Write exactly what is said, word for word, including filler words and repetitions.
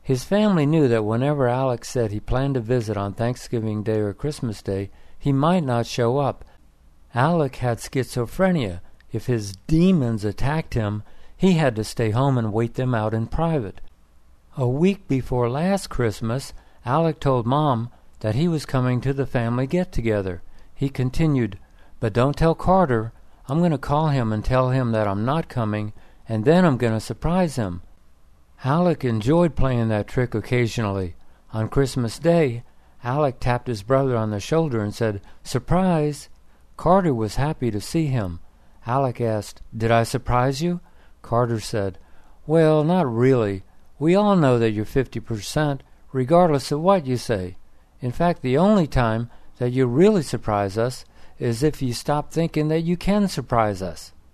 His family knew that whenever Alex said he planned to visit on Thanksgiving Day or Christmas Day, he might not show up. Alec had schizophrenia. If his demons attacked him, he had to stay home and wait them out in private. A week before last Christmas, Alec told Mom that he was coming to the family get-together. He continued, "But don't tell Carter. I'm going to call him and tell him that I'm not coming, and then I'm going to surprise him." Alec enjoyed playing that trick occasionally. On Christmas Day, Alec tapped his brother on the shoulder and said, "Surprise!" Carter was happy to see him. Alec asked, "Did I surprise you?" Carter said, "Well, not really. We all know that you're fifty percent, regardless of what you say. In fact, the only time that you really surprise us is if you stop thinking that you can surprise us."